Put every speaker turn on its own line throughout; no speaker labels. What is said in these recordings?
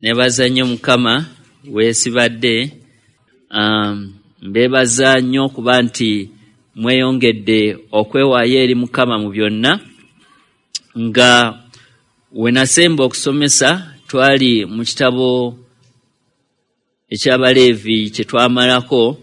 Nebaza nnyo Mukama weesibadde. Mbeebaza nnyo kuba nti mweyongedde okwewaayo eri Mukama mu byonna. Nga we nasemba okusomesa twali mu kitabo eky'Abaleevi kye twamalako,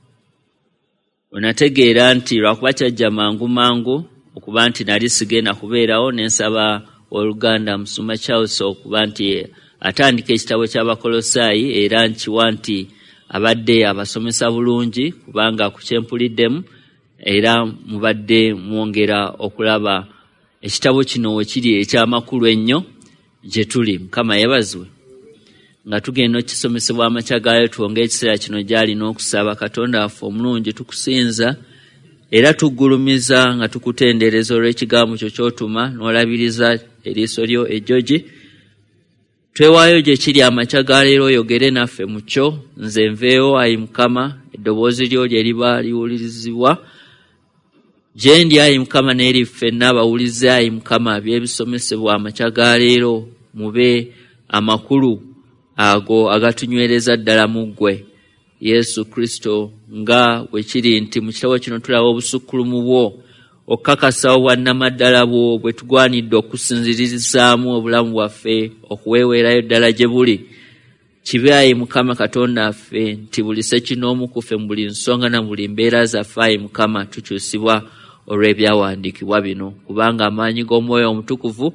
onategeera nti lwakuba kyajja mangu okuba nti nali sigenda kubeerawo, nensaba Oluganda Musuma Charles okuba nti atandika ekitabo ky'Abakolosaayi, era nkiwa nti abadde abasomesa bulungi kubanga ku kyempuliddemu era mubadde mwongera okulaba ekitabo kino wekiri eky'amakulu ennyo gye tuli. Mukama yeebazibwe. Nga tugenda okisomesebwa amakya gaayo, twongere ekiseera kino gy'alina okusaba. Katonda waffe omulungi, tukusinza era tuggulumiza nga tukutendereza olw'ekigambo kyo ky'otuma n'olabiriza eriiso lyo ejjogi. Twewaayo gye kiri amakya ga leero, oyogere naffe mu kyo. Nze nveewo, Ayi Mukama, eddoboozi lyo lye liba liwulirizibwa gye ndi, Ayi Mukama, n'eri ffenna abawulize, Ayi Mukama, by'ebisomesebwa amakya ga leero mube amakulu ago agatunywereza ddala mu ggwe Yesu Kristo, nga bwe kiri nti mu kitabo kino tulaba obusukkulumu bwo, okukakasa obwannamaddala bwo bwe tugwanidde okusinzirizaamu obulamu bwaffe, okuweeweerayo ddala gye buli. Kibe, Ayi Mukama Katonda waffe, nti buli sekinoomu ku ffe mu buli nsonga na buli mbeera zaffe, Ayi Mukama, tukyusibwa olw'ebyawandiikibwa bino, kubanga amaanyi g'Omwoyo Omutukuvu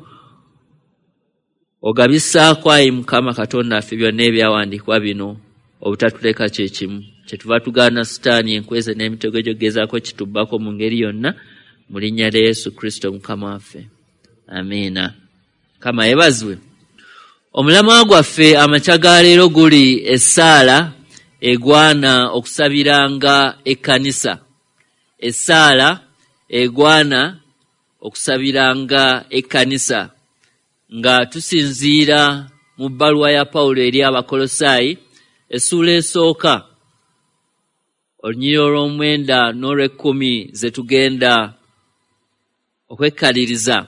ogabisaako, Ayi Mukama Katonda waffe, byonna ebyawandiikibwa bino obutatuleka kye kimu. Kyetuva tugaana Sitaani enkweze n'emitego gyogezaako kitubbako mu ngeri yonna, mu linnya lya Yesu Kristo Mukama waffe, amiina. Mukama yeebazibwe. Omulamwa gwaffe amakya ga leero guli essaala egwana okusabiranga ekkanisa. Essaala egwana okusabiranga ekkanisa, nga tusinziira mu bbaluwa ya Pawulo eri Abakolosaayi essuula esooka olunyiriri olw'omwenda n'olw'ekkumi ze tugenda okwekkaliriza.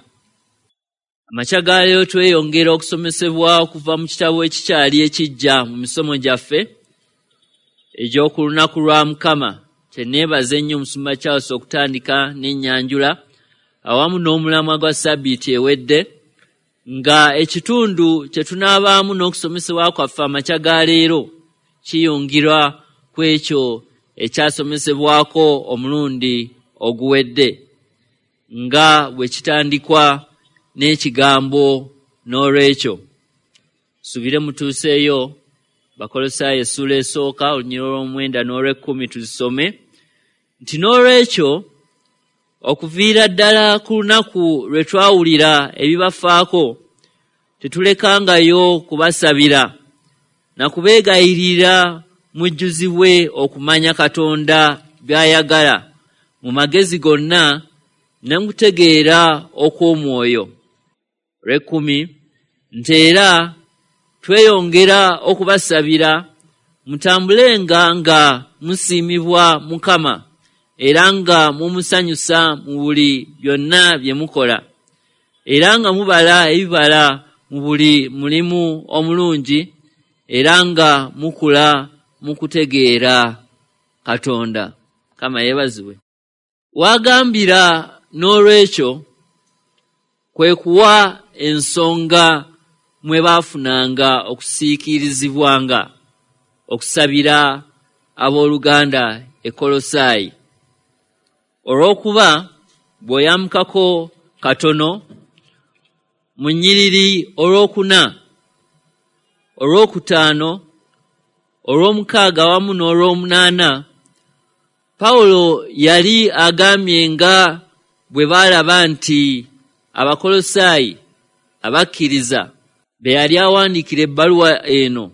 Amakya ga leero tweyongera okusomesebwa okuva mu kitabo ekikyali ekijja mu misomo gyaffe egy'oku lunaku lwa Mukama. Kyeneebaza ennyo Musumba Charles okutandika n'ennyanjula awamu n'omulamwa gwa Ssabbiiti ewedde, nga ekitundu kye tunaabaamu n'okusomesebwa kwaffe amakya ga leero kiyungira ku ekyo ekyasomesebwako omulundi oguwedde, nga bwe kitandikwa n'ekigambo n'olwekyo. Subire mutuuseeyo Bakolosaayi essuula esooka olunyiriri olw'omwenda n'olw'ekkumi tuzisome nti n'olwekyo okuviira ddala ku lunaku lwe twawulira ebibafaako, tetulekangayo kubasabira na kubeegayirira mujjuzibwe okumanya Katonda by'ayagala mu magezi gonna ne mu kutegeera okw'omwoyo. Olw'ekkumi nti era tweyongera okubasabira mutambulenga nga musiimibwa Mukama, era nga mumusanyusa mu buli byonna bye mukola, era nga mubala ebibala mu buli mulimu omulungi, era nga mukula mu kutegeera Katonda. Kama yeebazibwe. Wagambira n'olwekyo kwe kuwa ensonga mwe baafunanga okusiikirizibwanga okusabira abooluganda e Kolosaayi, olw'okuba bw'oyamukako katono mu nnyiriri olw'okuna, olw'okutaano, olw'omukaaga awamu n'olw'omunaana, Pawulo yali agambye nga bwe baalaba nti Abakolosaayi abakkiriza be yali awandiikira ebbaluwa eno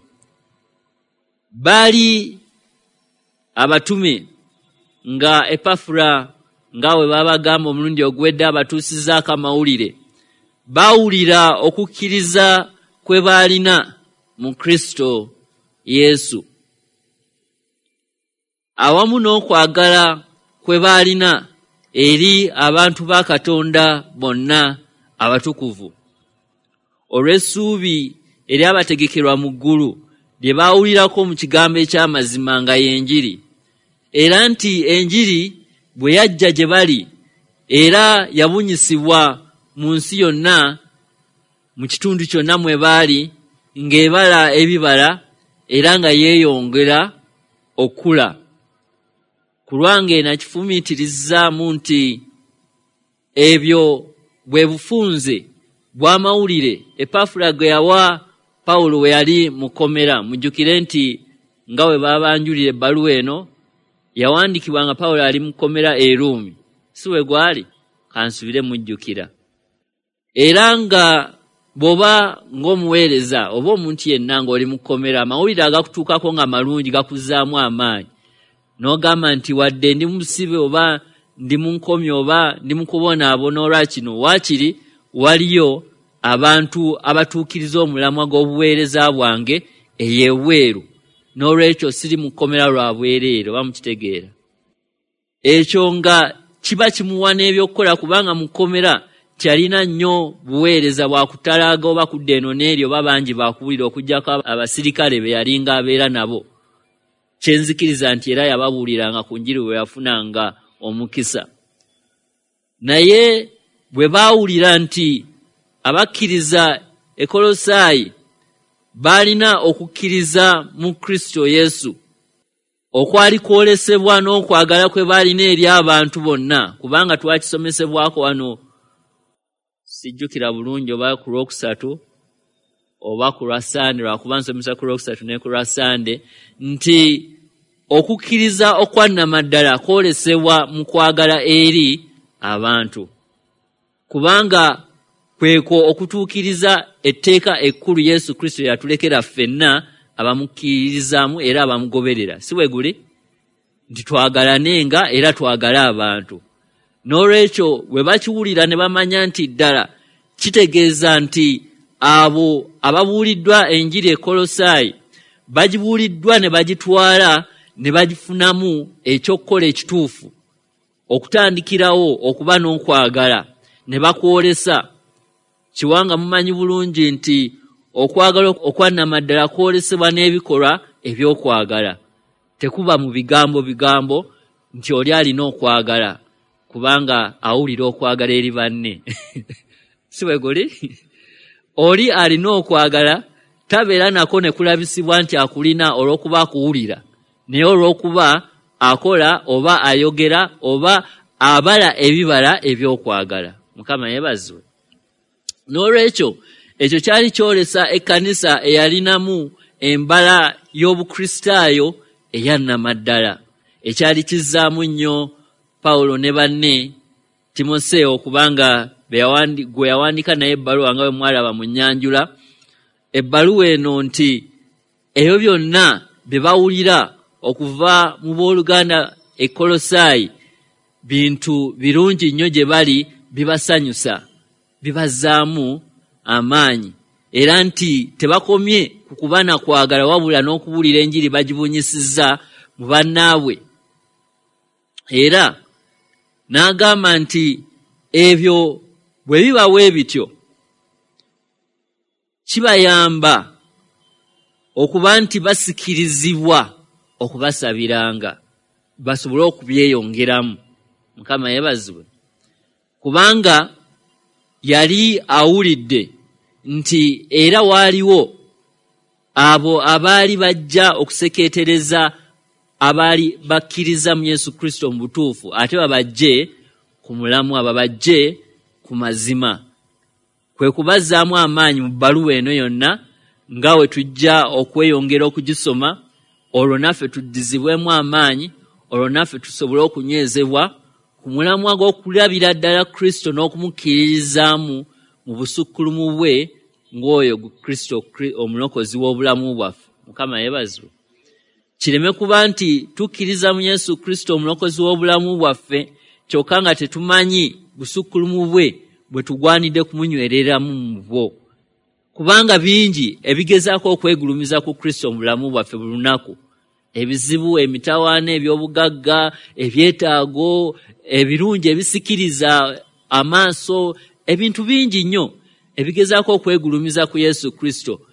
baali abatume, nga Epafula nga bwe babagamba omulundi oguwedde abatuusizaako amawulire, baawulira okukkiriza kwe baalina mu Kristo Yesu, awamu n'okwagala kwe baalina eri abantu ba Katonda bonna abatukuvu, olw'essuubi eri abategekerwa mu ggulu lye baawulirako mu kigambo eky'amazima nga y'enjiri, era nti enjiri bwe yajja gye bali era yabunyisibwa mu nsi yonna, mu kitundu kyonna mwe baali, ng'ebala ebibala era nga yeeyongera okula. Ku lwange nakifumiitirizzaamu nti ebyo bwe bufunze bw'amawulire Epafula gwe yawa Pawulo we yali mu kkomera. Mujjukire nti nga bwe baabanjulira ebbaluwa eno yawandiikibwa nga Pawulo ali mu kkomera e Ruumi, si we gwali? Kansubire mujjukira. Era nga bw'oba ng'omuweereza oba omuntu yenna ng'oli mu kkomera, amawulire agakutuukako nga malungi gakuzzaamu amaanyi, n'ogamba nti wadde ndi musibe oba ndi mu nkomi oba ndi mu kubonaabona olwa kino, waakiri waliyo abantu abatuukiriza omulamwa gw'obuweereza bwange ey'ebweru, n'olwekyo siri mu kkomera lwa bwereere. Oba mukitegeera? Ekyo nga kiba kimuwa n'ebyokukola, kubanga mu kkomera kyalina nnyo buweereza bwa kutalaaga oba kudda eno n'eri oba bangi bakuwulira okugyako abasirikale be yalinga abeera nabo. Kyenzikiriza nti era yababuuliranga ku njiri bwe yafunanga omukisa. Naye bwe baawulira nti abakkiriza e Kolosaayi baalina okukkiriza mu Kristo Yesu okwali kwolesebwa n'okwagala kwe baalina eri abantu bonna, kubanga twakisomesebwako wano, sijjukira bulungi oba ku Lwokusatu oba ku Lwasande, lwakuba nsomesa ku Lwokusatu ne ku Lwasande, nti okukkiriza okwannamaddala kwolesebwa mu kwagala eri abantu, kubanga kweko okutuukiriza etteeka ekkulu Yesu Kristo yatulekera ffenna abamukkirizaamu era abamugoberera. Si bwe guli? Nti twagalanenga era twagale abantu. N'olwekyo bwe bakiwulira ne bamanya nti ddala kitegeeza nti abo ababuuliddwa enjiri e Kolosaayi bagibuuliddwa ne bagitwala ne bagifunamu ekyokkola ekituufu, okutandikirawo okuba n'okwagala, ne bakwolesa. Kiwanga mumanyi bulungi nti okwagala okwannamaddala kwolesebwa n'ebikolwa eby'okwagala. Tekuba mu bigambo nti oli alina okwagala kubanga awulira okwagala eri banne. Si bwe guli? Oli alina okwagala tabeera nako ne kulabisibwa nti akulina olw'okuba akuwulira, naye olw'okuba akola oba ayogera oba abala ebibala eby'okwagala. Mukama yeebazibwe. N'olwekyo ekyo kyali kyolesa ekkanisa eyalinamu embala y'obukristaayo eyannamaddala, ekyali kizzaamu nnyo Pawulo ne banne Timoseewo, kubanga gwe yawandiika naye ebbaluwa nga bwe mwalaba mu nnyanjula. Ebbaluwa eno nti ebyo byonna bye bawulira okuva mu booluganda e Kolosaayi bintu birungi nnyo gye bali, bibasanyusa, bibazzaamu amaanyi, era nti tebakomye ku kuba na kwagala wabula n'okubuulira enjiri bagibunyisizza mu bannaabwe. Era n'agamba nti ebyo bwe biba bwe bityo kibayamba okuba nti basikirizibwa okubasabiranga basobole okubyeyongeramu. Mukama yeebazibwe. Kubanga yali awulidde nti era waaliwo abo abaali bajja okusekeetereza abaali bakkiriza mu Yesu Kristo mu butuufu, ate babajje ku mulamu, ababajje ku mazima. Kwe kubazzaamu amaanyi mu bbaluwa eno yonna, nga we tujja okweyongera okugisoma, olwo naffe tuddizibwemu amaanyi, olwo naffe tusobole okunywezebwa ku mulamwa gw'okulabira ddala Kristo n'okumukkiririzaamu mu busukkulumu bwe ng'oyo Kristo omulokozi w'obulamu bwaffe. Mukama yeebazibwe. Kireme kuba nti tukkiriza mu Yesu Kristo omulokozi w'obulamu bwaffe kyokka nga tetumanyi busukkulumu bwe bwe tugwanidde kumunywereramu mu bwo, kubanga bingi ebigezaako okwegulumiza ku Kristo mu bulamu bwaffe buli lunaku. Ebizibu, emitawaana, ebyobugagga, ebyetaago, ebirungi ebisikiriza amaaso, ebintu bingi nnyo ebigezaako okwegulumiza ku Yesu Kristo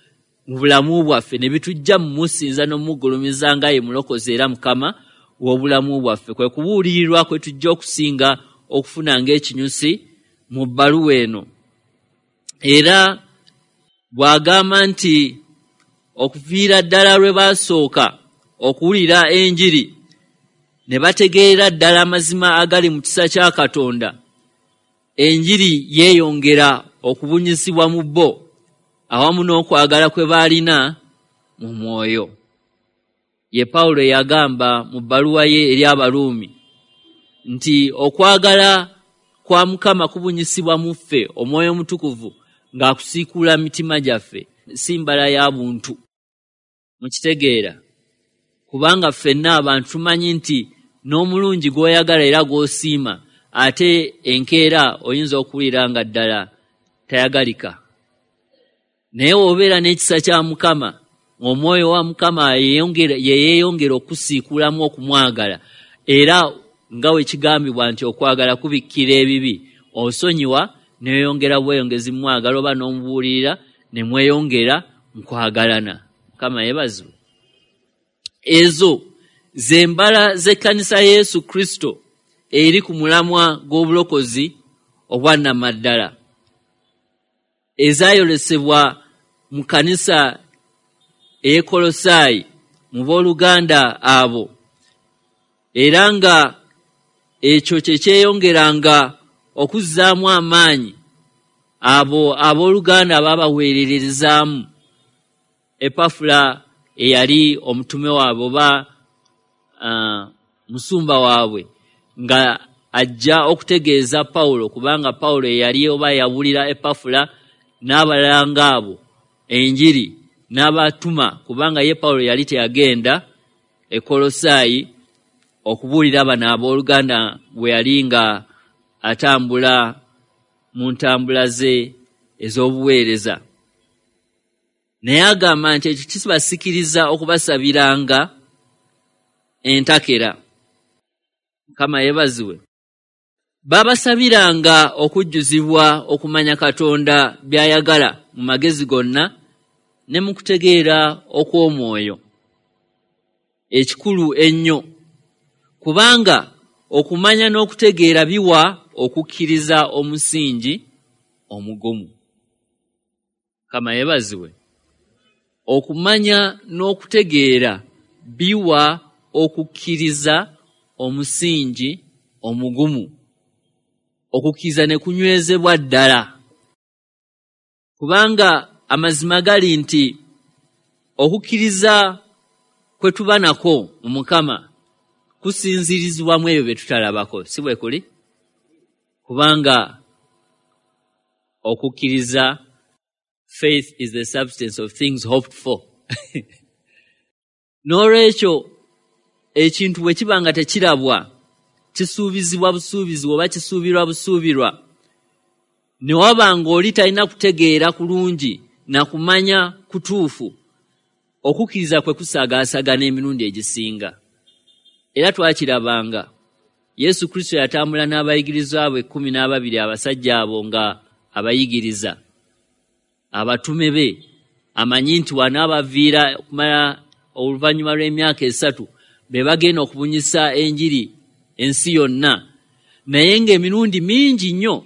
mu bulamu bwaffe ne bitujja mu musinza n'omugulumiza nga ye mulokozi era mukama w'obulamu bwaffe. Kwe kubuulirirwa kwe tujja okusinga okufuna ng'ekinyusi mu bbaluwa eno. Era bw'agamba nti okuviira ddala lwe baasooka okuwulira enjiri ne bategeera ddala amazima agali mu kisa kya Katonda, enjiri yeeyongera okubunyisibwa mu bo awamu n'okwagala kwe baalina mu mwoyo. Ye Pawulo yagamba mu bbaluwa ye eri Abaruumi nti okwagala kwa Mukama kubunyisibwa mu ffe Omwoyo Mutukuvu ng'akusiikuula mitima gyaffe, si mbala ya buntu. Mukitegeera? Kubanga ffenna abantu tumanyi nti n'omulungi gw'oyagala era gw'osiima, ate enkeera oyinza okuwulira nga ddala tayagalika. Naye obeera n'ekisa kya Mukama, Omwoyo wa Mukama yeeyongera okusiikulamu okumwagala, era nga we kigambibwa nti okwagala kubikkira ebibi, osonyiwa neeyongera bweyongezi mwagala oba n'omubuulirira ne mweyongera mu kwagalana. Mukama yeebazibwe. Ezo ze mbala z'ekkanisa Yesu Kristo eri ku mulamwa gw'obulokozi obwannamaddala ezayolesebwa mu kkanisa ey'e Kolosaayi mu booluganda abo, era nga ekyo kye kyeyongeranga okuzzaamu amaanyi abo abooluganda baabaweererezaamu. Epafula eyali omutume waabwe oba musumba waabwe nga ajja okutegeeza Pawulo, kubanga Pawulo eyali oba yawulira Epafula n'abalala ng'abo enjiri n'abatuma, kubanga ye Pawulo yali teyagenda e Kolosaayi okubuulira bano abooluganda bwe yali nga atambula mu ntambula ze ez'obuweereza. Naye agamba nti ekyo kibasikiriza okubasabiranga entakera. Mukama yeebazibwe. Babasabiranga okujjuzibwa okumanya Katonda by'ayagala mu magezi gonna ne mu kutegeera okw'omwoyo ekikulu ennyo, kubanga okumanya n'okutegeera biwa okukkiriza omusingi omugumu. Mukama yeebazibwe. Okumanya n'okutegeera biwa okukkiriza omusingi omugumu, okukkiriza ne kunywezebwa ddala. Kubanga amazima gali nti okukkiriza kwe tuba nako mu Mukama kusinzirizibwamu ebyo bye tutalabako, si bwe kuli? Kubanga okukkiriza, faith is the substance of things hoped for. N'olwekyo ekintu bwe kiba nga tekirabwa, kisuubizibwa busuubizibwa oba kisuubirwa busuubirwa, ne waba ng'oli talina kutegeera kulungi na kumanya kutuufu, okukkiriza kwe kusaagaasagana emirundi egisinga. Era twakirabanga Yesu Kristo yatambula n'abayigirizwa be 12 abasajja abo nga abayigiriza, abatume be, amanyi nti wanaabaviira okumala oluvannyuma lw'emyaka 3 be bagenda okubunyisa enjiri ensi yonna. Naye ng'emirundi mingi nnyo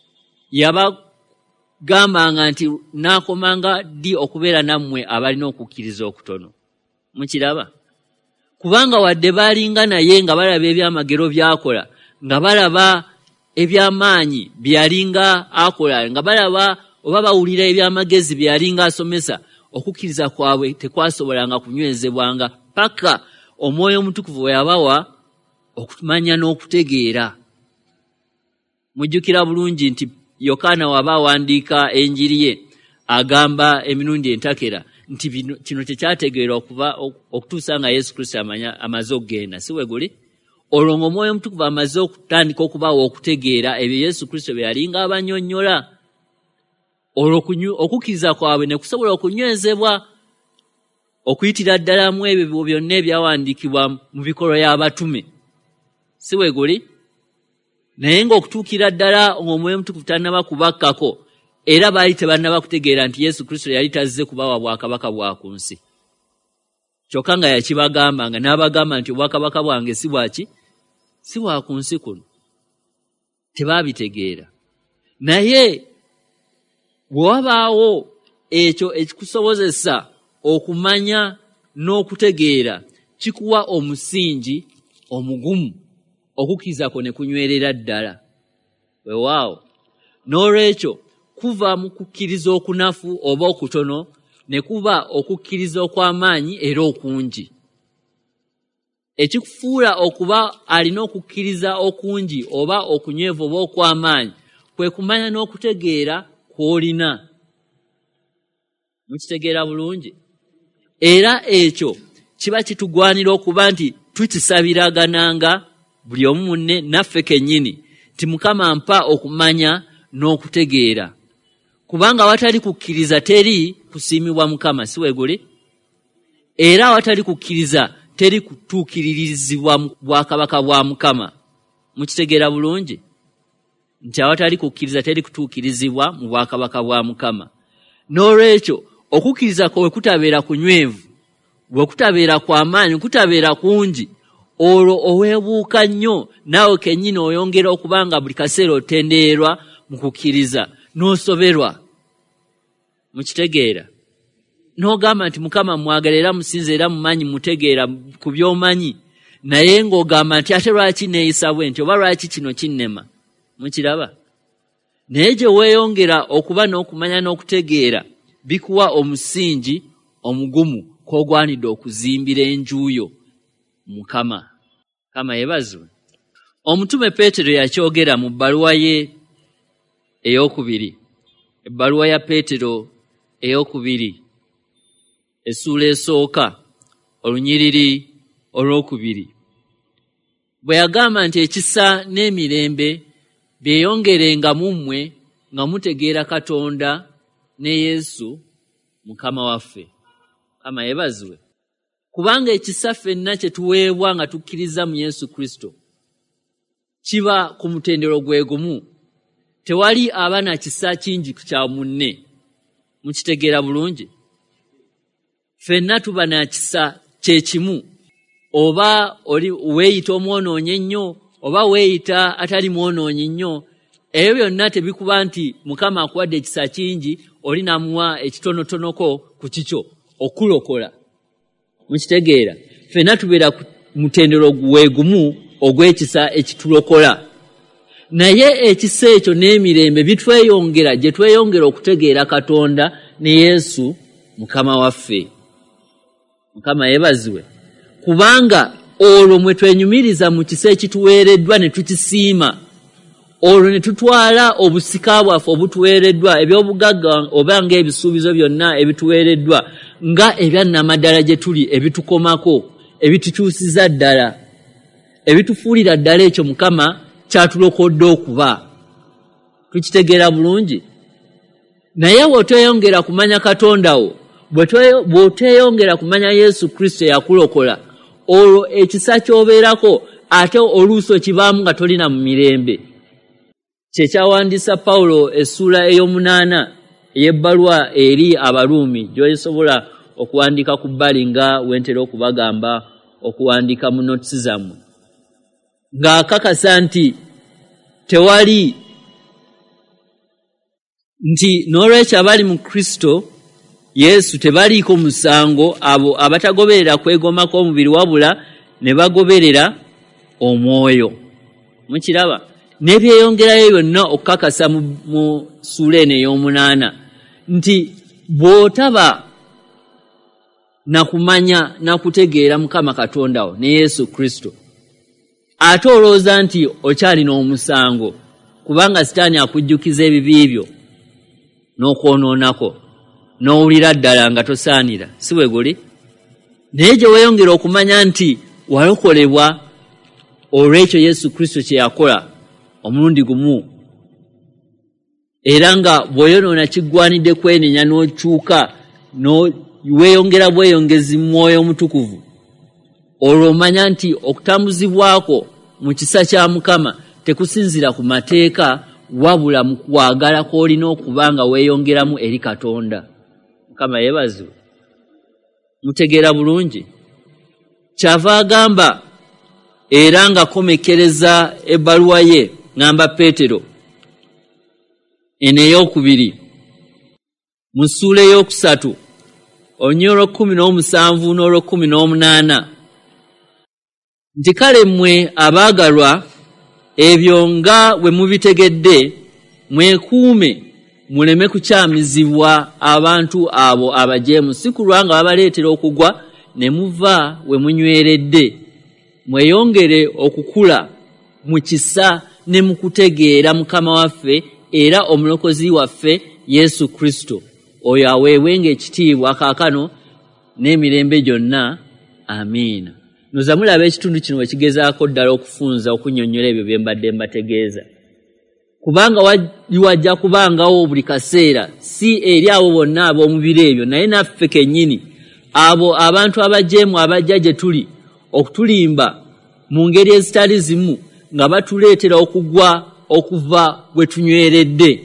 yabagambanga nti naakomanga ddi okubeera nammwe abalina okukkiriza okutono. Mukiraba? Kubanga wadde baalinga naye nga balaba ebyamagero by'akola, nga balaba eby'amaanyi bye yalinga akola, nga balaba oba bawulira eby'amagezi bye yalinga asomesa, okukkiriza kwabwe tekwasobolanga kunywezebwanga paka Omwoyo Omutukuvu yabawa okumanya n'okutegeera. Mujjukira bulungi nti Yokaana waba awandiika enjiri ye agamba emirundi entakera nti kino tekyategeerwa okutuusa nga Yesu Kristo amaze okugenda, si we guli? Olwo ng'Omwoyo Omutukuvu amaze okutandika okubawa okutegeera ebyo Yesu Kristo bye yalinga abannyonnyola, olwo okukkiriza kwabwe ne kusobola okunywezebwa okuyitira ddala mu ebyo byonna ebyawandiikibwa mu bikolwa y'abatume, si we guli? Naye ng'okutuukira ddala ng'Omwoyo Omutukuvu tannaba kubakkako, era baali tebannaba kutegeera nti Yesu Kristo yali tazze kubawa bwakabaka bwa ku nsi. Kyokka nga yakibagambanga n'abagamba nti obwakabaka bwange si bwaki, si bwa ku nsi kuno. Tebaabitegeera. Naye bwe wabaawo ekyo ekikusobozesa okumanya n'okutegeera, kikuwa omusingi omugumu okukkiriza ne kunywerera ddala. Weewaawo. N'olwekyo kuva mu kukkiriza okunafu oba okutono ne kuba okukkiriza okw'amaanyi era okungi. Ekikufuula okuba alina okukkiriza okungi oba okunywevu oba okw'amaanyi kwe kumanya n'okutegeera kw'olina. Mukitegeera bulungi? Era ekyo kiba kitugwanira okuba nti tukisabiragananga buli omu munne naffe kennyini ti Mukama mpa okumanya n'okutegeera. Kubanga watali kukkiriza teri kusiimibwa Mukama, si weeguli? Era watali kukkiriza teri kutuukiririzibwa mu bwakabaka bwa Mukama. Mukitegeera bulungi? Nti awatali kukkiriza teri kutuukirizibwa mu bwakabaka bwa Mukama. N'olwekyo okukkiriza kwe kutabeera kunywevu, bwe kutabeera kw'amaanyi, kutabeera kungi, olwo oweebuuka nnyo naawe kennyini oyongera okubanga buli kaseera otendererwa mu kukkiriza n'osoberwa. Mukitegeera? N'ogamba nti Mukama mwagala era musinze era mumanyi mutegeera ku by'omanyi, naye ng'ogamba nti ate lwaki neeyisa bwe nti oba lwaki kino kinnema. Mukiraba? Naye gye weeyongera okuba n'okumanya n'okutegeera bikuwa omusingi omugumu kw'ogwanidde okuzimbira enjuuyo Mukama. Kama yebazibwe. Omutume Peetero yakyogera mu bbaluwa ye ey'okubiri. Ebbaluwa ya Peetero ey'okubiri essuula esooka olunyiriri olw'okubiri. Bwe yagamba nti ekisa n'emirembe byeyongerenga mu mmwe nga mutegeera Katonda ne Yesu Mukama waffe. Kama yebazibwe. Kubanga ekisa ffenna kye tuweebwa nga tukkiriza mu Yesu Kristo kiba ku mutendero gwe gumu. Tewali aba na kisa kingi kya munne. Mukitegeera bulungi? Ffenna tuba na kisa kye kimu. Oba weeyita omwonoonyi ennyo oba weeyita atali mwonoonyi nnyo, ebyo byonna tebikuba nti Mukama akuwadde ekisa kingi oli namuwa ekitonotonoko ku kikyo okulokola. Mukitegeera? Ffenna tubeera ku mutendero gwe gumu ogw'ekisa ekitulokola. Naye ekisa ekyo n'emirembe bitweyongera gye tweyongera okutegeera Katonda ne Yesu Mukama waffe. Mukama yeebazibwe. Kubanga olwo mwe twenyumiriza mu kisa ekituweereddwa ne tukisiima, olwo ne tutwala obusika bwaffe obutuweereddwa eby'obugagga oba ng'ebisuubizo byonna ebituweereddwa nga ebyannamaddala gye tuli ebitukomako, ebitukyusiza ddala, ebitufuulira ddala ekyo Mukama kyatulokodde okuba. Tukitegeera bulungi? Naye bw'otweyongera kumanya Katonda wo, bw'otweyongera kumanya Yesu Kristo yakulokola, olwo ekisa ky'obeerako ate oluusi okibaamu nga tolina mu mirembe. Kyekyawandiisa Pawulo essuula ey'omunaana ey'ebbaluwa eri Abaruumi gy'osobola okuwandiika ku bbali nga wentera okubagamba okuwandiika mu notisi zammwe, ng'akakasa nti tewali nti n'olwekyo abali mu Kristo Yesu tebaliiko musango abo abatagoberera kwegomba kw'omubiri wabula ne bagoberera omwoyo. Mukiraba? N'ebyeyongerayo byonna okukakasa mu ssuula eno ey'omunaana nti bw'otaba na kumanya na kutegeera Mukama Katonda wo ne Yesu Kristo, ate olowooza nti okyalina omusango, kubanga Sitaani akujjukiza ebibi byo n'okwonoonako n'owulira ddala nga tosaanira, si bwe guli? Naye gye weeyongera okumanya nti walokolebwa olw'ekyo Yesu Kristo kye yakola omulundi gumu, era nga bw'oyonoona kiggwanidde kwenenya n'okyuka weeyongera bweyongezi mu Mwoyo Omutukuvu, olwo omanya nti okutambuzibwako mu kisa kya Mukama tekusinzira ku mateeka wabula mu kwagala kw'olina okubanga weeyongeramu eri Katonda. Mukama yeebazibwe. Mutegeera bulungi. Kyava agamba era nga komekereza ebbaluwa ye ngamba Peetero eno ey'okubiri mu ssuula ey'okusatu olunyiriri olw'ekkumi n'omusanvu n'olw'ekkumi n'omunaana nti kale mmwe abaagalwa ebyo nga bwe mubitegedde mwekuume muleme kukyamizibwa abantu abo abajeemu si kulwa nga babaleetera okugwa ne muva we munyweredde mweyongere okukula mu kisa ne mu kutegeera Mukama waffe era omulokozi waffe Yesu Kristo oyo aweebwenga ekitiibwa kaakano n'emirembe gyonna. Amiina. Noza mulaba ekitundu kino we kigezaako ddala okufunza okunnyonnyola ebyo bye mbadde mbategeeza. Kubanga wajja kubangawo buli kaseera si eri abo bonna ab'omubiri ebyo naye naffe kennyini abo abantu abajeemu abajja gye tuli okutulimba mu ngeri ezitali zimu nga batuleetera okugwa okuva bwe tunyweredde.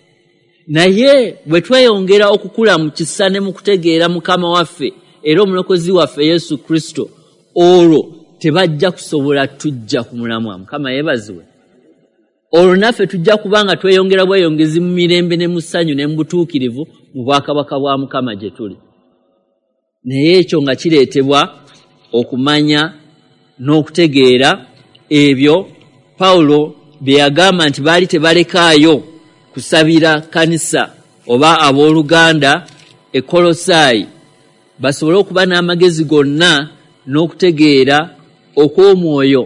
Naye bwe tweyongera okukula mu kisa ne mu kutegeera Mukama waffe era omulokozi waffe Yesu Kristo olwo tebajja kusobola tujja ku mulamwa. Mukama yeebazibwe. Olwo naffe tujja kubanga tweyongera bweyongezi mu mirembe ne mu ssanyu ne mu butuukirivu mu bwakabaka bwa Mukama gye tuli. Naye ekyo nga kireetebwa okumanya n'okutegeera ebyo Pawulo bye yagamba nti baali tebalekaayo kusabira kanisa oba abooluganda e Kolosaayi basobole okuba n'amagezi gonna n'okutegeera okw'omwoyo.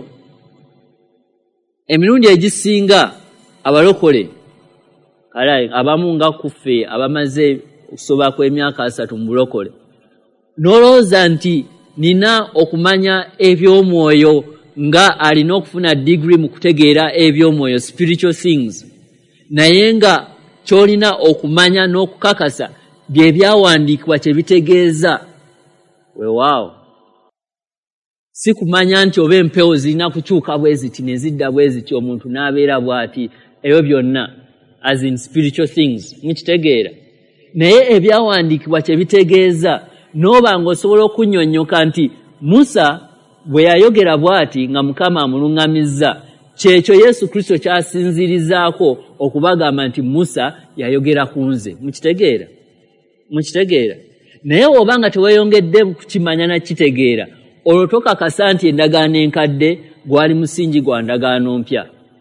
Emirundi egisinga abalokole kale abamu nga kuffe abamaze okusoba kw'emyaka 3 mu bulokole n'olowooza nti nina okumanya eby'omwoyo nga alina okufuna degree mu kutegeera eby'omwoyo spiritual things, naye nga ky'olina okumanya n'okukakasa bye byawandiikibwa kye bitegeeza. Weewaawo si kumanya nti oba empewo zirina kukyuka bwe ziti ne zidda bwe ziti omuntu n'abeera bw'ati, ebyo byonna as in spiritual things mukitegeera. Naye ebyawandiikibwa kye bitegeeza n'oba ng'osobola okunnyonnyoka nti Musa bwe yayogera bw'ati nga Mukama amuluŋŋamizza, kyekyo Yesu Kristo kyasinzirizaako okubagamba nti Musa yayogera ku nze. Mukitegeera. Naye oba nga teweeyongedde kukimanya na kitegeera, olwo tokakasa nti endagaano enkadde gwali musingi gwa ndagaano mpya.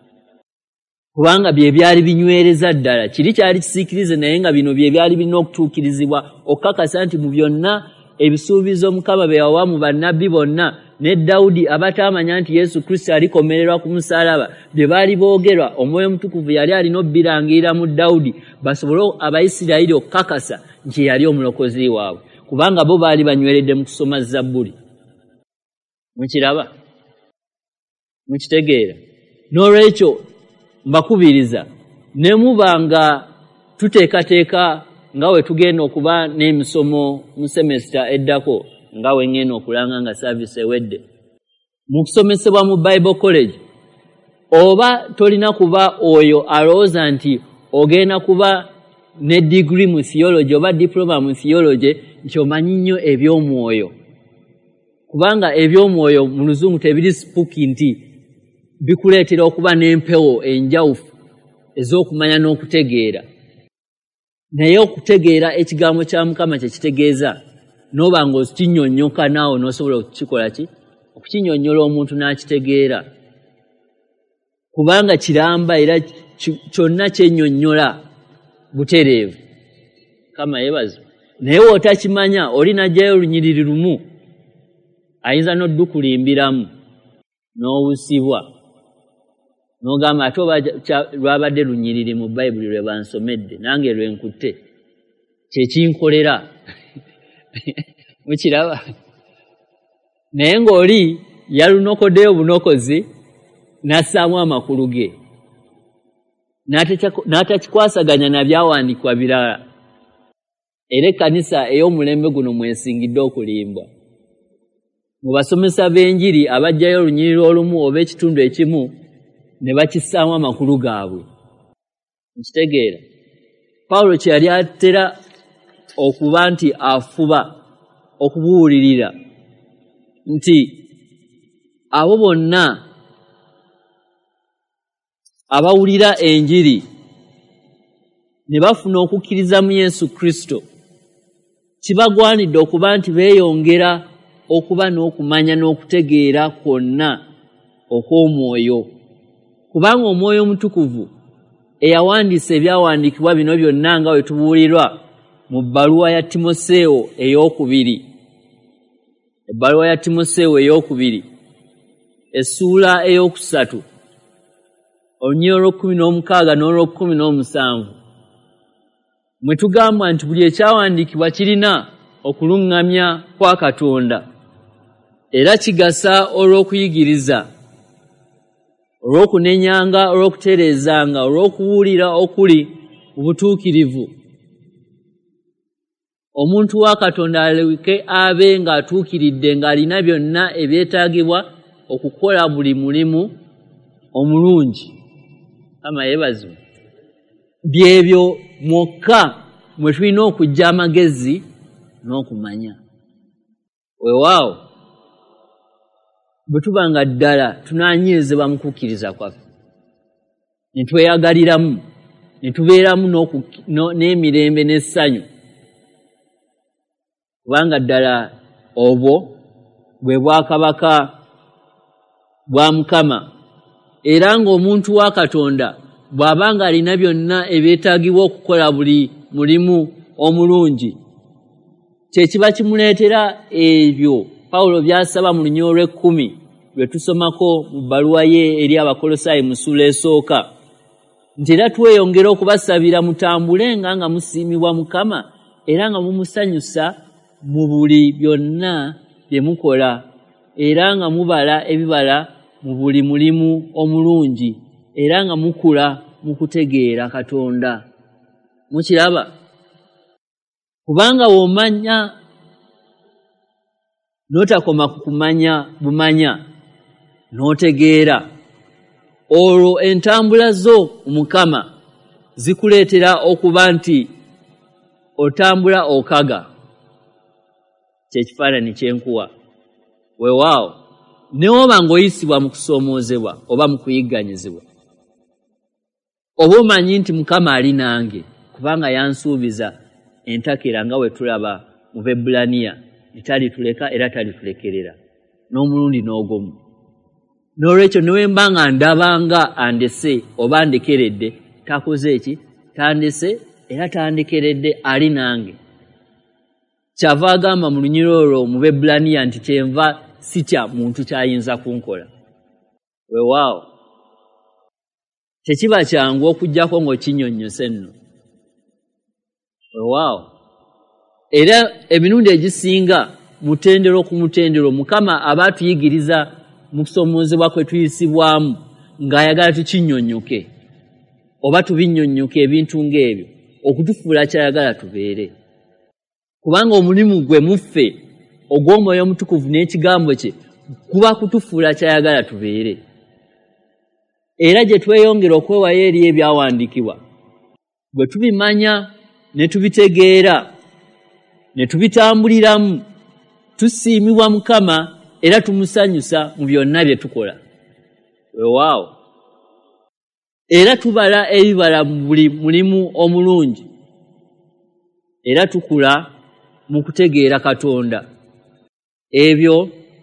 Kubanga bye byali binywereza ddala, kiri kyali kisiikirize naye nga bino bye byali birina okutuukirizibwa okukakasa nti mu byonna ebisuubizo Mukama bye yawa mu bannabbi bonna ne Dawudi abataamanya nti Yesu Kristo alikomererwa ku musaalaba bye baali boogerwa, Omwoyo Mutukuvu yali alina obbirangirira mu Dawudi basobole Abayisirayiri okukakasa nti yali omulokozi waabwe, kubanga bo baali banyweredde mu kusoma Zabbuli. Mukiraba? Mukitegeera? N'olwekyo mbakubiriza ne muba nga tuteekateeka nga we tugenda okuba n'emisomo mu semester eddako nga we ngenda okulanga nga service ewedde mu kusomesebwa mu Bible College, oba tolina kuba oyo alowooza nti ogenda kuba ne degree mu theology oba diploma mu theology nti omanyi nnyo eby'omwoyo, kubanga eby'omwoyo mu Luzungu tebiri spooky nti bikuleetera okuba n'empewo enjawufu ez'okumanya n'okutegeera. Naye okutegeera ekigambo kya Mukama kye kitegeeza n'oba ng'okinnyonnyoka naawe n'osobola okukikola ki? Okukinnyonnyola omuntu n'akitegeera, kubanga kiramba era kyonna kyennyonnyola butereevu. Mukama yeebazibwe. Naye wootakimanya oli n'ajjayo olunyiriri lumu ayinza n'oddukulimbiramu n'owusibwa n'ogamba ate oba lwabadde lunyiriri mu Bayibuli lwe bansomedde nange lwe nkutte kyekinkolera. Mukiraba? Naye ng'oli yalunokoddeyo bunokozi n'assaamu amakulu ge n'atakikwasaganya na byawandiikibwa birala. Era ekkanisa ey'omulembe guno mwesingidde okulimbwa. Mu basomesa b'enjiri abajjayo olunyiriri olumu oba ekitundu ekimu ne bakissaamu amakulu gaabwe. nkitegeera Pawulo kye yali atera okuba nti afuba okubuulirira nti abo bonna abawulira enjiri ne bafuna okukkiriza mu Yesu Kristo kibagwanidde okuba nti beeyongera okuba n'okumanya n'okutegeera kwonna okw'omwoyo kubanga omwoyo omutukuvu eyawandiisa ebyawandiikibwa bino byonna nga bwe tubuulirwa mu bbaluwa ya Timoseewo ey'okubiri ebbaluwa ya Timoseewo ey'okubiri essuula ey'okusatu olunyiriri olw'okumin'omukaaga n'olw'okumin'omusanvu mwe tugamba nti buli ekyawandiikibwa kirina okuluŋŋamya kwa Katonda era kigasa olw'okuyigiriza olw'okunenyanga olw'okutereezanga olw'okuwulira okuli mu butuukirivu omuntu wa Katonda aleke abe ng'atuukiridde ng'alina byonna ebyetaagibwa okukola buli mulimu omulungi ama yeebazibwe byebyo mwokka mwe tulina okujja amagezi n'okumanya weewaawo bwe tuba nga ddala tunaanyirizibwa mu kukkiriza kwaffe ne tweyagaliramu ne tubeeramu n'emirembe n'essanyu kubanga ddala obwo bwe bwakabaka bwa Mukama era ng'omuntu wa Katonda bw'aba ng'alina byonna ebyetaagibwa okukola buli mulimu omulungi kyekiba kimuleetera ebyo Pawulo by'asaba mu lunyiriri olw'ekkumi lwe tusomako mu bbaluwa ye eri Abakolosaayi mu ssuula esooka nti era tweyongera okubasabira mutambulenga nga musiimibwa Mukama era nga mumusanyusa mu buli byonna bye mukola era nga mubala ebibala mu buli mulimu omulungi era nga mukula mu kutegeera Katonda mukiraba kubanga w'omanya n'otakoma ku kumanya bumanya n'otegeera olwo entambula zo Mukama zikuleetera okuba nti otambula okaga kyekifaananyi kyenkuwa weewaawo ne woba ng'oyisibwa mu kusoomoozebwa oba mu kuyigganyizibwa oba omanyi nti Mukama ali nange kubanga yansuubiza entakera nga we tulaba mu Bebbulaniya etalituleka era talitulekerera n'omulundi n'ogumu n'olwekyo newe mba nga ndabanga andese oba ndekeredde takoze eki tandese era tandekeredde ali nange kyava agamba mu lunyiriri olwo mu Bebbulaniya nti kyenva sitya muntu kyayinza kunkola weewaawo tekiba kyangu okujjako ng'okinnyonnyose nno weewaawo era emirundi egisinga mutendero ku mutendero Mukama aba atuyigiriza mu kusoomoozebwa kwe tuyisibwamu ng'ayagala tukinnyonnyoke oba tubinnyonnyoke ebintu ng'ebyo okutufuula kyayagala tubeere kubanga omulimu gwe muffe ogw'Omwoyo Omutukuvu n'ekigambo kye kuba kutufuula kyayagala tubeere era gye tweyongera okwewayo eri ebyawandiikibwa bwe tubimanya ne tubitegeera ne tubitambuliramu tusiimibwa Mukama era tumusanyusa mu byonna bye tukola weewaawo era tubala ebibala mu buli mulimu omulungi era tukula mu kutegeera Katonda ebyo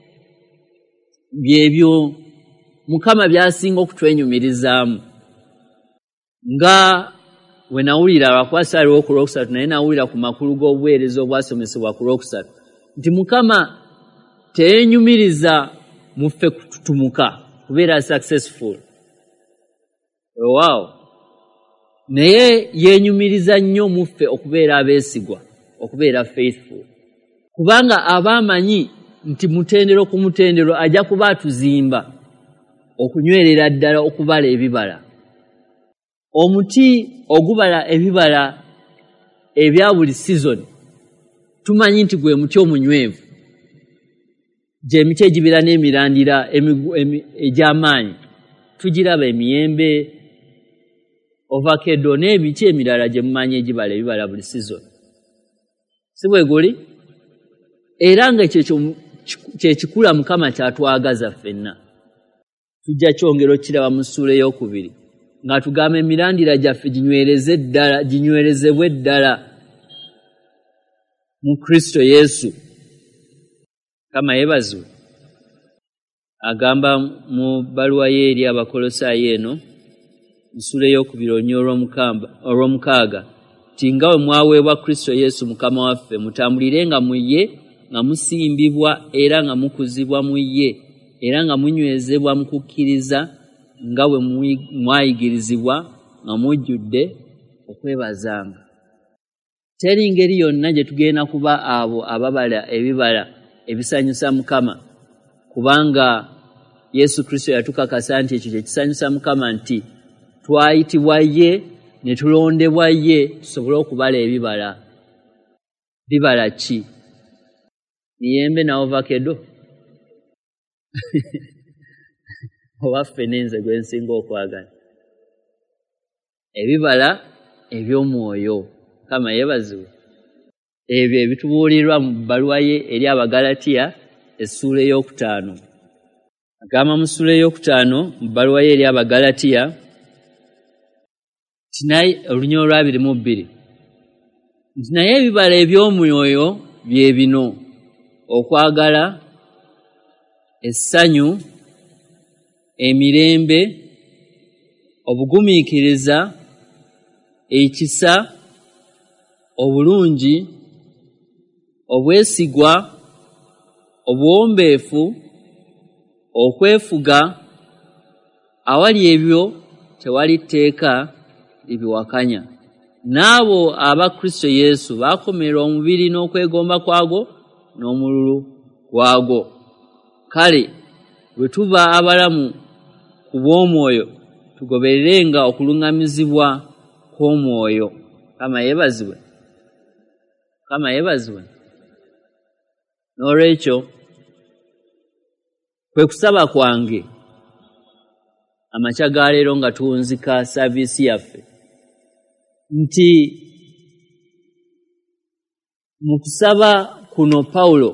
byebyo Mukama by'asinga okutwenyumirizaamu nga we nawulira lwakwasaliwo ku Lwokusatu naye nawulira ku makulu g'obuweereza obwasomesebwa ku Lwokusatu nti Mukama teenyumiriza muffe kututumuka kubeera successful weewaawo naye yeenyumiriza nnyo muffe okubeera abeesigwa okubeera faithful kubanga aba amanyi nti mutendero ku mutendero ajja kuba atuzimba okunywerera ddala okubala ebibala omuti ogubala ebibala ebya buli sizoni tumanyi nti gwe muti omunywevu gy'emiti egibeera n'emirandira egy'amaanyi tugiraba emiyembe ovakado n'emiti emirala gye mumanyi egibala ebibala buli season. Si bwe guli? Era nga kyekikula Mukama kyatwagaza ffenna. Tujja kyongera okiraba mu ssuula ey'okubiri nga tugamba emirandira gyaffe ginywerezebwe ddala mu Kristo Yesu. Mukama yeebazibwe. Agamba mu bbaluwa ye eri Abakolosaayi eno mu ssuula ey'okubiri olunyiriri olw'omukaaga ti nga bwe mwaweebwa Kristo Yesu Mukama waffe mutambulirenga mu ye nga musimbibwa era nga mukuzibwa mu ye era nga munywezebwa mu kukkiriza nga bwe mwayigirizibwa nga mujjudde okwebazanga. Teri ngeri yonna gye tugenda kuba abo ababala ebibala ebisanyusa Mukama, kubanga Yesu Kristo yatukakasa nti ekyo kyekisanyusa Mukama nti twayitibwa ye ne tulondebwa ye tusobole okubala ebibala. Bibala ki? Miyembe na ovakado? Oba ffene nze gwe nsinga okwagala? Ebibala eby'omwoyo. Mukama yeebazibwe. Ebyo ebitubuulirwa mu bbaluwa ye eri Abagalatiya essuula ey'okutaano. Agamba mu ssuula ey'okutaano mu bbaluwa ye eri Abagalatiya olunyiriri olwabiri mu bbiri nti naye ebibala eby'omwoyo bye bino: okwagala, essanyu, emirembe, obugumiikiriza, ekisa, obulungi, obwesigwa, obuwombeefu, okwefuga. Awali ebyo tewali tteeka libiwakanya. N'abo aba Kristo Yesu baakomerwa omubiri n'okwegomba kwagwo n'omululu gwagwo. Kale bwe tuba abalamu ku bw'omwoyo tugobererenga okuluŋŋamizibwa kw'omwoyo. Mukama yeebazibwe. Mukama yeebazibwe. N'olwekyo kwe kusaba kwange amakya ga leero nga tuwunzika saaviisi yaffe nti mu kusaba kuno Pawulo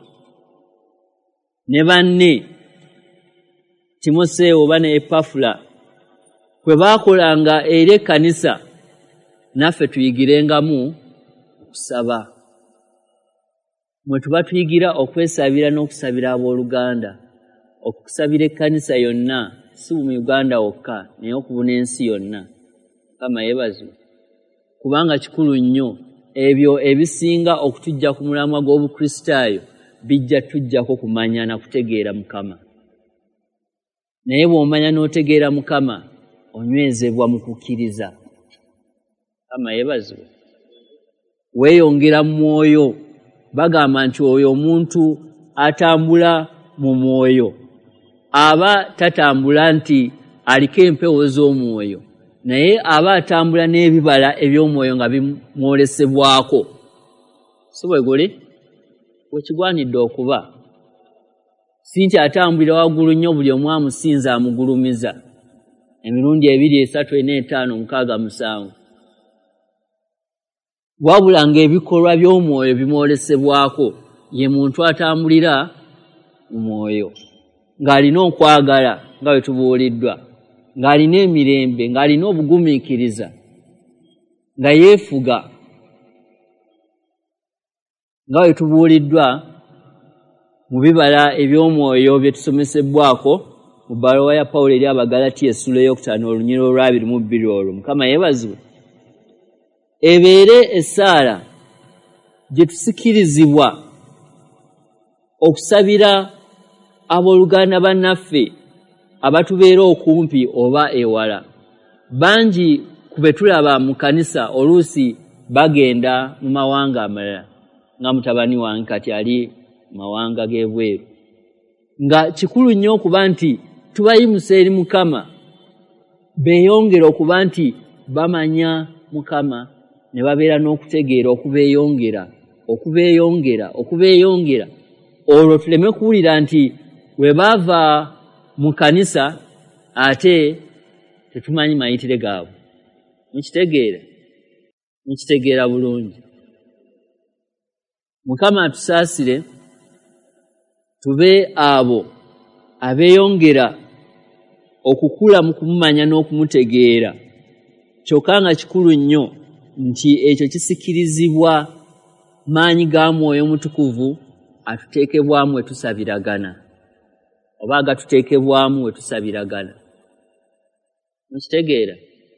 ne banne Timoseewo oba ne Epafula kwe baakolanga eri ekkanisa, naffe tuyigirengamu okusaba. Mwe tuba tuyigira okwesabira n'okusabira abooluganda, okusabira ekkanisa yonna, si mu Uganda wokka naye okubuna ensi yonna. Mukama yeebazibwe. Kubanga kikulu nnyo ebyo ebisinga okutujja ku mulamwa gw'obukristaayo bijja tujjako kumanya na kutegeera Mukama. Naye bw'omanya n'otegeera Mukama onywezebwa mu kukkiriza. Mukama yeebazibwe. Weeyongera mu mwoyo. Bagamba nti oyo omuntu atambula mu mwoyo aba tatambula nti aliko empewo z'omwoyo, naye aba atambula n'ebibala eby'omwoyo nga bimwolesebwako. Si bwe guli? Wekigwanidde okuba. Si nti atambulira waggulu nnyo buli omu amusinza amugulumiza emirundi 2, 3, 4, 5, 6, 7. Wabula ng'ebikolwa by'omwoyo bimwolesebwako, ye muntu atambulira mu mwoyo, ng'alina okwagala nga bwe tubuuliddwa, ng'alina emirembe, ng'alina obugumiikiriza, nga yeefuga nga bwe tubuuliddwa mu bibala eby'omwoyo bye tusomesebwako mu bbaluwa ya Pawulo eri Abagalatiya essuula ey'okutaano olunyiriri olwabiri mu bbiri olwo. Mukama yeebazibwe. Ebeere essaala gye tusikirizibwa okusabira abooluganda bannaffe abatubeera okumpi oba ewala. Bangi ku be tulaba mu kanisa oluusi bagenda mu mawanga amalala, nga mutabani wange kati ali mu mawanga g'ebweru. Nga kikulu nnyo okuba nti tubayimusa eri Mukama beeyongera okuba nti bamanya Mukama ne babeera n'okutegeera okubeeyongera. Olwo tuleme kuwulira nti we baava mu kanisa ate tetumanyi mayitire gaabwe. mukitegeera bulungi. Mukama atusaasire tube abo abeeyongera okukula mu kumumanya n'okumutegeera, kyokka nga kikulu nnyo nti ekyo kisikirizibwa maanyi ga Mwoyo Mutukuvu atuteekebwamu we tusabiragana oba agatuteekebwamu we tusabiragana. Mukitegeera?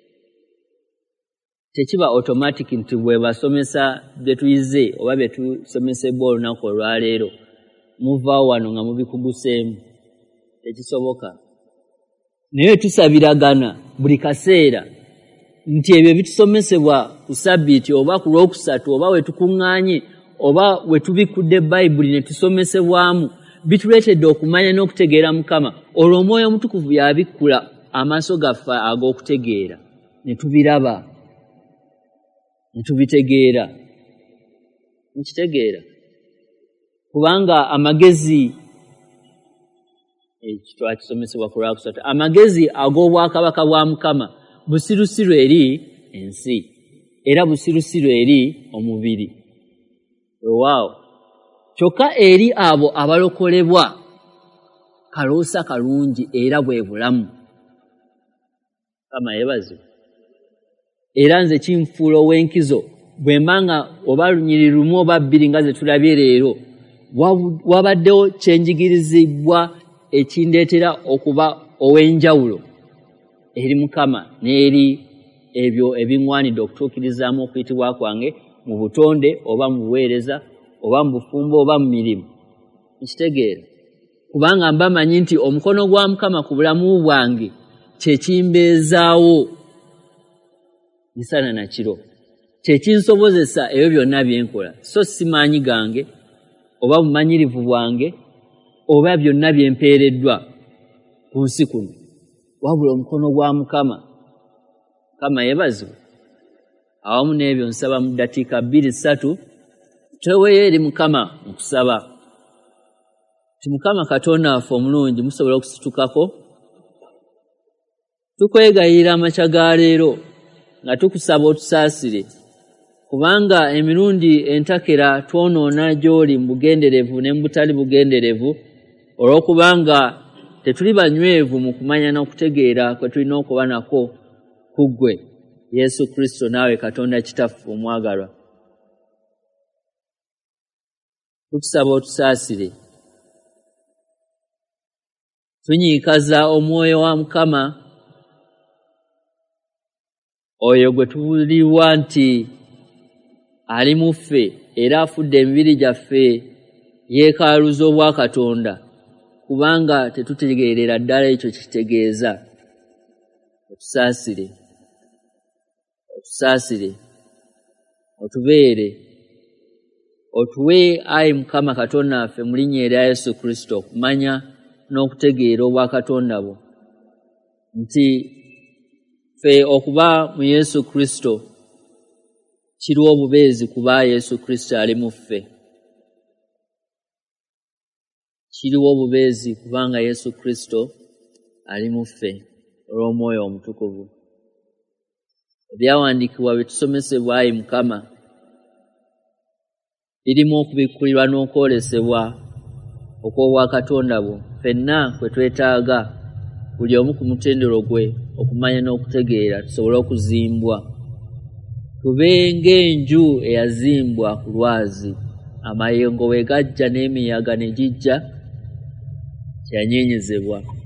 Tekiba automatic nti bwe basomesa bye tuyize oba bye tusomesebwa olunaku olwaleero muvaawo wano nga mubikuguseemu. Tekisoboka. Naye tusabiragana buli kaseera nti ebyo bitusomesebwa ku Sabbiiti oba ku Lwokusatu oba we tukuŋŋaanye oba we tubikudde Bayibuli ne tusomesebwamu bituleetedde okumanya n'okutegeera Mukama. Olwo Omwoyo Omutukuvu yabikkula amaaso gaffe ag'okutegeera ne tubiraba ne tubitegeera. Nkitegeera? Kubanga amagezi twakisomesebwa ku Lwokusatu, amagezi ag'obwakabaka bwa Mukama busirusiru eri ensi era busirusiru eri omubiri. Waawo. Kyokka eri abo abalokolebwa kaloosa kalungi era bwe bulamu. Kama yebazo. Era nze kinfuula ow'enkizo bwe mbanga oba lunyiri lumu oba bbiri nga ze tulabye leero wabaddewo kyenjigirizibwa ekindeetera okuba ow'enjawulo eri Mukama n'eri ebyo ebiŋŋwanidde okutuukirizaamu okuyitibwa kwange mu butonde oba mu buweereza oba mu bufumbo oba mu mirimu. Nkitegeera? Kubanga mbamanyi nti omukono gwa Mukama ku bulamu bwange kye kimbeezaawo misana na kiro, kye kinsobozesa ebyo byonna bye nkola, so si maanyi gange oba bumanyirivu bwange oba byonna bye mpeereddwa ku nsi kuno, wabula omukono gwa Mukama. Mukama yeebazibwe. Awamu n'ebyo nsaba mu ddakiika 2-3 tweweeyo eri Mukama mu kusaba ti Mukama Katonda waffe omulungi musobola okusitukako. Tukwegayirira amakya ga leero nga tukusaba otusaasire, kubanga emirundi entakera twonoona gy'oli mu bugenderevu ne mu butali bugenderevu olw'okubanga tetuli banywevu mu kumanya n'okutegeera kwe tulina okuba nako ku ggwe Yesu Kristo naawe Katonda Kitaffe omwagalwa. Tukusaba otusaasire. Tunyiikaza Omwoyo wa Mukama oyo gwe tubulirwa nti ali mu ffe era afudde emibiri gyaffe yeekaalu z'obwa Katonda, kubanga tetutegeerera ddala ekyo kitegeeza. Otusaasire, otusaasire, otubeere, otuwe Ayi Mukama Katonda waffe mu linnya erya Yesu Kristo okumanya n'okutegeera obwa Katonda bwo, nti ffe okuba mu Yesu Kristo kiriwo obubeezi kuba Yesu Kristo ali mu ffe. Kiriwo obubeezi kubanga Yesu Kristo ali mu ffe olw'Omwoyo Omutukuvu. Ebyawandiikibwa bye tusomesebwa Ayi Mukama birimu okubikkulirwa n'okwolesebwa okw'obwa Katonda bwo, ffenna kwe twetaaga buli omu ku mutendero gwe okumanya n'okutegeera tusobole okuzimbwa. Tube ng'enju eyazimbwa ku lwazi, amayengo bwe gajja n'emiyaga ne gijja, kyanyenyezebwa.